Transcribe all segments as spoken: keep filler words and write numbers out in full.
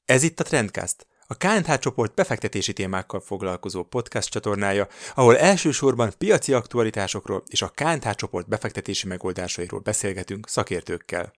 Ez itt a Trendcast, a ká en há csoport befektetési témákkal foglalkozó podcast csatornája, ahol elsősorban piaci aktualitásokról és a ká en há csoport befektetési megoldásairól beszélgetünk szakértőkkel.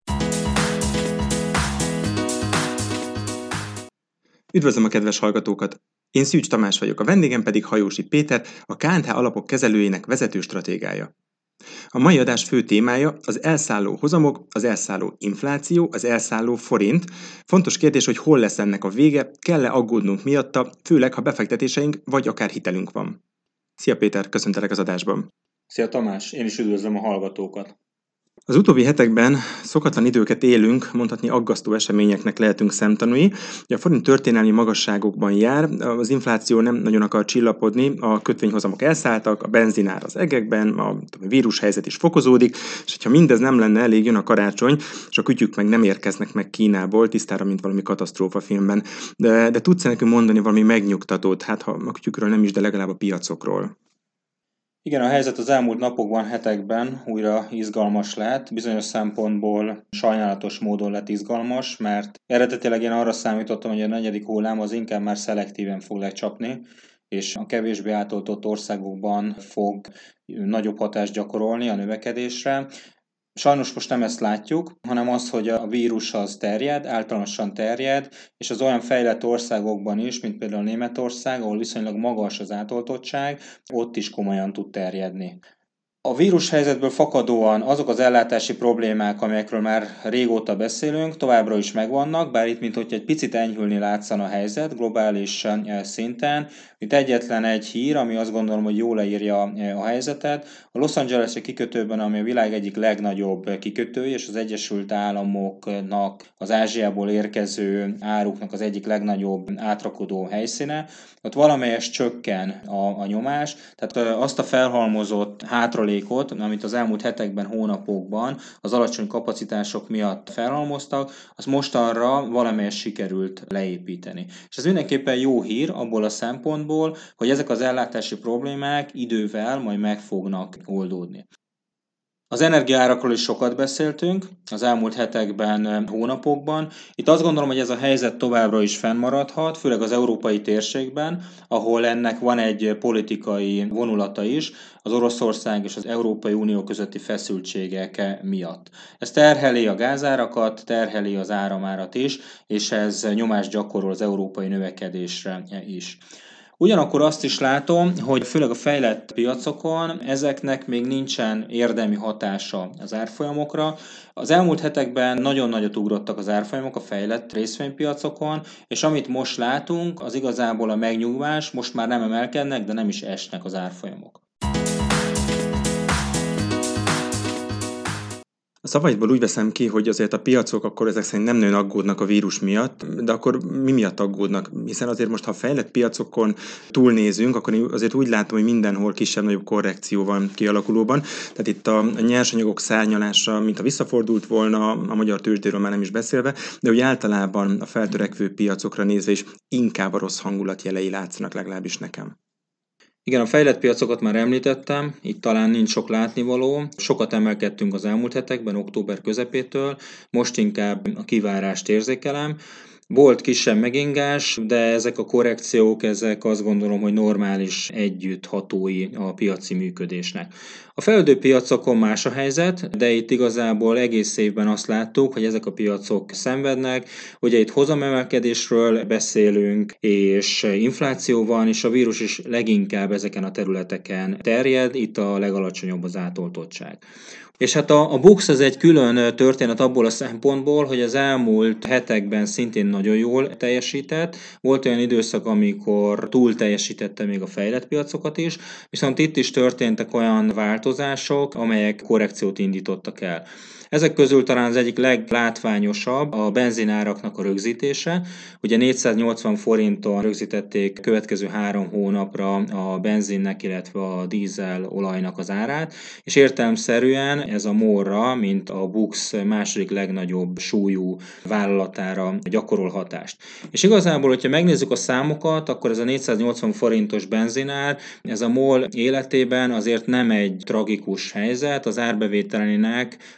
Üdvözlöm a kedves hallgatókat! Én Szűcs Tamás vagyok, a vendégem pedig Hajósi Péter, a ká en há alapok kezelőjének vezető stratégája. A mai adás fő témája az elszálló hozamok, az elszálló infláció, az elszálló forint. Fontos kérdés, hogy hol lesz ennek a vége, kell-e aggódnunk miatta, főleg ha befektetéseink vagy akár hitelünk van. Szia Péter, köszöntelek az adásban! Szia Tamás, én is üdvözlöm a hallgatókat! Az utóbbi hetekben szokatlan időket élünk, mondhatni aggasztó eseményeknek lehetünk szemtanúi. A forint történelmi magasságokban jár, az infláció nem nagyon akar csillapodni, a kötvényhozamok elszálltak, a benzinár az egekben, a vírushelyzet is fokozódik, és ha mindez nem lenne elég, jön a karácsony, és a kütyük meg nem érkeznek meg Kínából, tisztára, mint valami katasztrófa filmben. De, de tudsz nekünk mondani valami megnyugtatót, hát ha a kütyükről nem is, de legalább a piacokról? Igen, a helyzet az elmúlt napokban, hetekben újra izgalmas lett. Bizonyos szempontból sajnálatos módon lett izgalmas, mert eredetileg én arra számítottam, hogy a negyedik hullám az inkább már szelektíven fog lecsapni, és a kevésbé átoltott országokban fog nagyobb hatást gyakorolni a növekedésre. Sajnos most nem ezt látjuk, hanem az, hogy a vírus az terjed, általánosan terjed, és az olyan fejlett országokban is, mint például Németország, ahol viszonylag magas az átoltottság, ott is komolyan tud terjedni. A vírushelyzetből fakadóan azok az ellátási problémák, amelyekről már régóta beszélünk, továbbra is megvannak, bár itt minthogy egy picit enyhülni látszana a helyzet globális szinten. Itt egyetlen egy hír, ami azt gondolom, hogy jól leírja a helyzetet. A Los Angeles-i kikötőben, ami a világ egyik legnagyobb kikötője, és az Egyesült Államoknak az Ázsiából érkező áruknak az egyik legnagyobb átrakodó helyszíne, ott valamelyest csökken a, a nyomás, tehát azt a felhalmozott hátralékot, amit az elmúlt hetekben, hónapokban az alacsony kapacitások miatt felhalmoztak, azt mostanra valamelyest sikerült leépíteni. És ez mindenképpen jó hír abból a szempontból, hogy ezek az ellátási problémák idővel majd meg fognak oldódni. Az energiaárakról is sokat beszéltünk az elmúlt hetekben, hónapokban. Itt azt gondolom, hogy ez a helyzet továbbra is fennmaradhat, főleg az európai térségben, ahol ennek van egy politikai vonulata is, az Oroszország és az Európai Unió közötti feszültségek miatt. Ez terheli a gázárakat, terheli az áramárat is, és ez nyomást gyakorol az európai növekedésre is. Ugyanakkor azt is látom, hogy főleg a fejlett piacokon ezeknek még nincsen érdemi hatása az árfolyamokra. Az elmúlt hetekben nagyon nagyot ugrottak az árfolyamok a fejlett részvénypiacokon, és amit most látunk, az igazából a megnyugvás, most már nem emelkednek, de nem is esnek az árfolyamok. A szavaidból úgy veszem ki, hogy azért a piacok akkor ezek szerint nem nagyon aggódnak a vírus miatt, de akkor mi miatt aggódnak? Hiszen azért most, ha a fejlett piacokon túlnézünk, akkor én azért úgy látom, hogy mindenhol kisebb-nagyobb korrekció van kialakulóban. Tehát itt a nyersanyagok szárnyalása, mint a visszafordult volna, a magyar tőzsdéről már nem is beszélve, de úgy általában a feltörekvő piacokra nézve is inkább a rossz hangulat jelei látszanak, legalábbis nekem. Igen, a fejlett piacokat már említettem, itt talán nincs sok látnivaló. Sokat emelkedtünk az elmúlt hetekben, október közepétől, most inkább a kivárást érzékelem. Volt kisebb megingás, de ezek a korrekciók, ezek azt gondolom, hogy normális együtthatói a piaci működésnek. A fejlődő piacokon más a helyzet, de itt igazából egész évben azt láttuk, hogy ezek a piacok szenvednek. Ugye itt hozamemelkedésről beszélünk, és infláció van, és a vírus is leginkább ezeken a területeken terjed, itt a legalacsonyabb az átoltottság. És hát a, a BUX az egy külön történet abból a szempontból, hogy az elmúlt hetekben szintén nagyon jól teljesített. Volt olyan időszak, amikor túl teljesítette még a fejlett piacokat is, viszont itt is történtek olyan változások, amelyek korrekciót indítottak el. Ezek közül talán az egyik leglátványosabb a benzináraknak a rögzítése. Ugye négyszáznyolcvan forinton rögzítették következő három hónapra a benzinnek, illetve a dízel olajnak az árát, és értelemszerűen ez a MOL-ra, mint a BUX második legnagyobb súlyú vállalatára gyakorol hatást. És igazából, hogyha megnézzük a számokat, akkor ez a négyszáznyolcvan forintos benzinár, ez a MOL életében azért nem egy tragikus helyzet, az árbevételének pár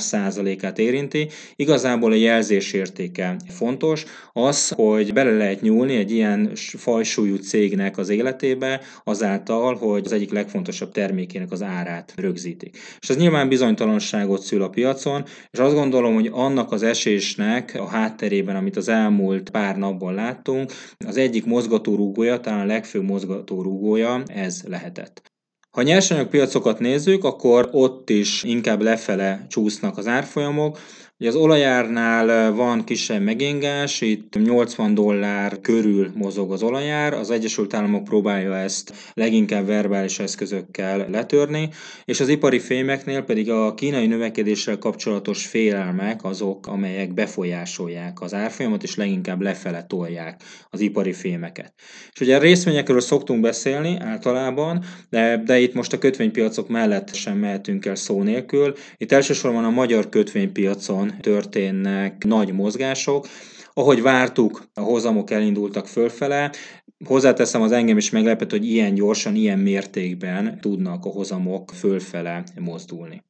százalékát érinti. Igazából a jelzésértéke fontos, az, hogy bele lehet nyúlni egy ilyen fajsúlyú cégnek az életébe, azáltal, hogy az egyik legfontosabb termékének az árát rögzítik. És ez nyilván bizonytalanságot szül a piacon, és azt gondolom, hogy annak az esésnek a hátterében, amit az elmúlt pár napban láttunk, az egyik mozgatórugója, talán a legfőbb mozgatórugója ez lehetett. Ha nyersanyagpiacokat nézzük, akkor ott is inkább lefele csúsznak az árfolyamok. Ugye az olajárnál van kisebb megingás, itt nyolcvan dollár körül mozog az olajár, az Egyesült Államok próbálja ezt leginkább verbális eszközökkel letörni, és az ipari fémeknél pedig a kínai növekedéssel kapcsolatos félelmek azok, amelyek befolyásolják az árfolyamot, és leginkább lefele tolják az ipari fémeket. És ugye a részvényekről szoktunk beszélni általában, de, de itt most a kötvénypiacok mellett sem mehetünk el szó nélkül. Itt elsősorban a magyar kötvénypiacon történnek nagy mozgások. Ahogy vártuk, a hozamok elindultak fölfele. Hozzáteszem, az engem is meglepett, hogy ilyen gyorsan, ilyen mértékben tudnak a hozamok fölfele mozdulni.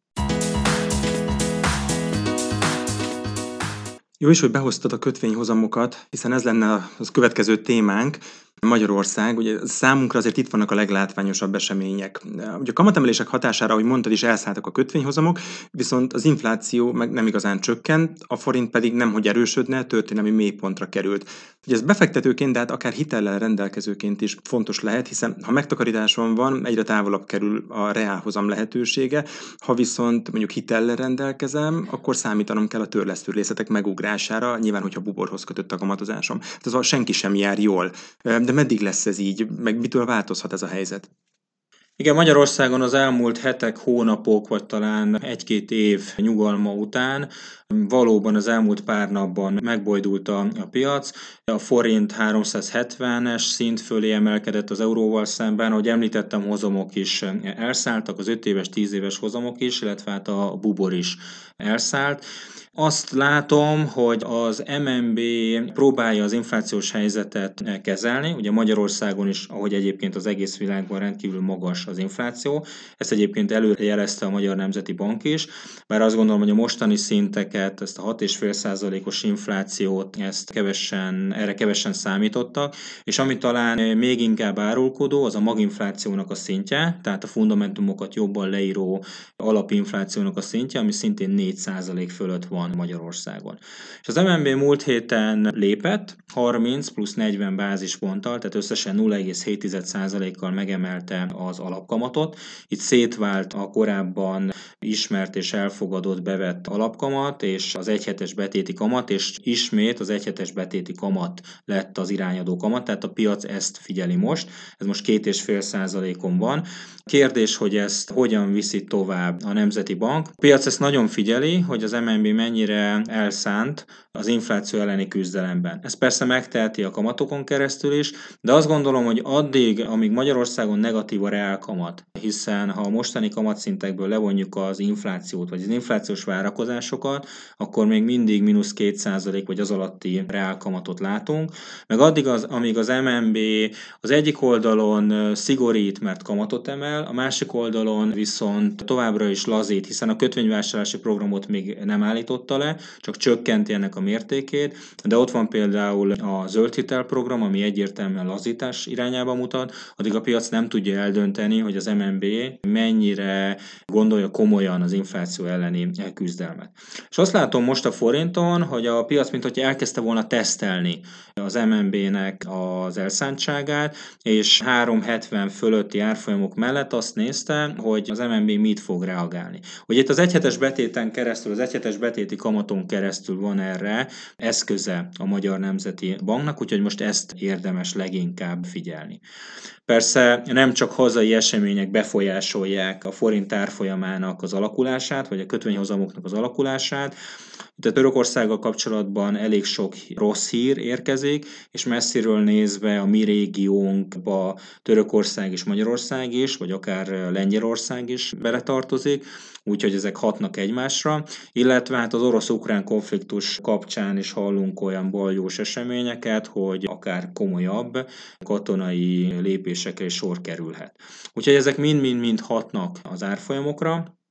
Jó is, hogy behoztad a kötvényhozamokat, hiszen ez lenne az következő témánk. Magyarország, ugye számunkra azért itt vannak a leglátványosabb események. Ugye a kamatemelések hatására, ahogy mondtad is, elszálltak a kötvényhozamok, viszont az infláció meg nem igazán csökkent, a forint pedig nemhogy erősödne, történelmi mélypontra került. Ugye ez befektetőként, de hát akár hitellel rendelkezőként is fontos lehet, hiszen ha megtakarításon van, egyre távolabb kerül a reálhozam lehetősége, ha viszont mondjuk hitellel rendelkezem, akkor számítanom kell a törlesztőrészetek megugrására, nyilván, hogyha buborhoz kötött a kamatozásom. Tehát senki sem jár jól. De meddig lesz ez így? Meg mitől változhat ez a helyzet? Igen, Magyarországon az elmúlt hetek, hónapok, vagy talán egy-két év nyugalma után valóban az elmúlt pár napban megbojdult a, a piac. A forint háromszázhetvenes szint fölé emelkedett az euróval szemben, ahogy említettem, hozamok is elszálltak, az öt éves, tíz éves hozamok is, illetve hát a bubor is elszállt. Azt látom, hogy az em en bé próbálja az inflációs helyzetet kezelni. Ugye Magyarországon is, ahogy egyébként az egész világban rendkívül magas az infláció. Ezt egyébként előrejelezte a Magyar Nemzeti Bank is, bár azt gondolom, hogy a mostani szinteket, ezt a hat egész öt százalékos inflációt, ezt kevesen, erre kevesen számítottak, és ami talán még inkább árulkodó, az a maginflációnak a szintje, tehát a fundamentumokat jobban leíró alapinflációnak a szintje, ami szintén négy százalék fölött van Magyarországon. És az em en bé múlt héten lépett, harminc plusz negyven bázisponttal, tehát összesen nulla egész hét százalékkal megemelte az alapkamatot. Itt szétvált a korábban ismert és elfogadott bevett alapkamat, és az egyhetes betéti kamat, és ismét az egyhetes betéti kamat lett az irányadó kamat, tehát a piac ezt figyeli most. Ez most két egész öt százalékon van. Kérdés, hogy ezt hogyan viszi tovább a Nemzeti Bank. A piac ezt nagyon figyeli, hogy az em en bé mennyire elszánt az infláció elleni küzdelemben. Ez persze megteheti a kamatokon keresztül is, de azt gondolom, hogy addig, amíg Magyarországon negatív a reálkamat, hiszen ha a mostani kamatszintekből levonjuk az inflációt, vagy az inflációs várakozásokat, akkor még mindig mínusz két százalék vagy az alatti reálkamatot látunk, meg addig, az, amíg az em en bé az egyik oldalon szigorít, mert kamatot emel, a másik oldalon viszont továbbra is lazít, hiszen a kötvényvásárlási programot még nem állította le, csak csökkenti ennek a mértékét, de ott van például a zöld hitelprogram, ami egyértelműen lazítás irányába mutat, addig a piac nem tudja eldönteni, hogy az em en bé mennyire gondolja komolyan az infláció elleni küzdelmet. És azt látom most a forinton, hogy a piac mintha elkezdte volna tesztelni az em en bé-nek az elszántságát, és három hetven fölötti árfolyamok mellett azt nézte, hogy az em en bé mit fog reagálni. Ugye itt az egyhetes betéten keresztül, az egyhetes betéti kamaton keresztül van erre eszköze a Magyar Nemzeti Banknak, úgyhogy most ezt érdemes leginkább figyelni. Persze nem csak hazai események befolyásolják a forint árfolyamának az alakulását, vagy a kötvényhozamoknak az alakulását. Itt a Törökországgal kapcsolatban elég sok rossz hír érkezik, és messziről nézve a mi régiónkba Törökország és Magyarország is, vagy akár Lengyelország is beletartozik, úgyhogy ezek hatnak egymásra, illetve hát az orosz-ukrán konfliktus kapcsán is hallunk olyan baljós eseményeket, hogy akár komolyabb katonai lépésekre is sor kerülhet. Úgyhogy ezek mind-mind-mind hatnak az árfolyamokra.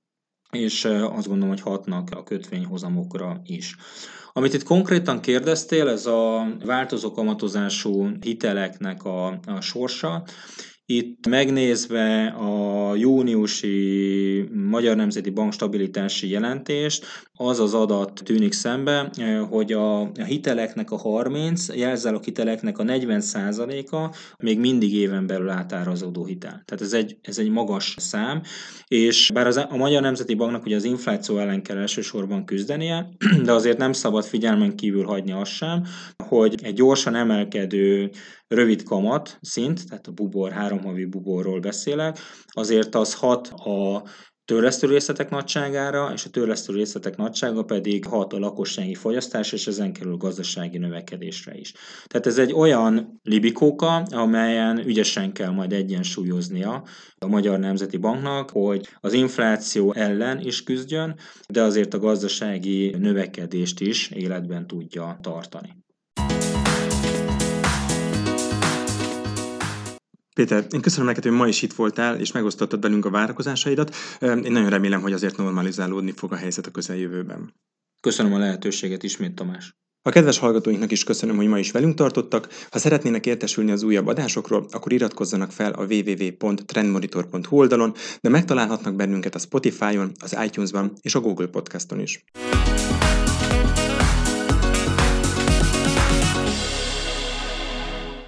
és azt gondolom, hogy hatnak a kötvényhozamokra is. Amit itt konkrétan kérdeztél, ez a változó kamatozású hiteleknek a, a sorsa. Itt megnézve a júniusi Magyar Nemzeti Bank stabilitási jelentést, az az adat tűnik szembe, hogy a hiteleknek a harminc, jelzálog hiteleknek a negyven százaléka még mindig éven belül átárazódó hitel. Tehát ez egy, ez egy magas szám, és bár az, a Magyar Nemzeti Banknak ugye az infláció ellen kell elsősorban küzdenie, de azért nem szabad figyelmen kívül hagyni azt sem, hogy egy gyorsan emelkedő rövid kamat szint, tehát a bubor, háromhavi buborról beszélek, azért az hat a törlesztő részletek nagyságára, és a törlesztő részletek nagysága pedig hat a lakossági fogyasztás, és ezen kerül gazdasági növekedésre is. Tehát ez egy olyan libikóka, amelyen ügyesen kell majd egyensúlyoznia a Magyar Nemzeti Banknak, hogy az infláció ellen is küzdjön, de azért a gazdasági növekedést is életben tudja tartani. Péter, én köszönöm neked, hogy ma is itt voltál, és megosztottad velünk a várakozásaidat. Én nagyon remélem, hogy azért normalizálódni fog a helyzet a közeljövőben. Köszönöm a lehetőséget ismét, Tamás. A kedves hallgatóinknak is köszönöm, hogy ma is velünk tartottak. Ha szeretnének értesülni az újabb adásokról, akkor iratkozzanak fel a double-u double-u double-u pont trendmonitor pont hu oldalon, de megtalálhatnak bennünket a Spotify-on, az iTunes-ban és a Google Podcaston is.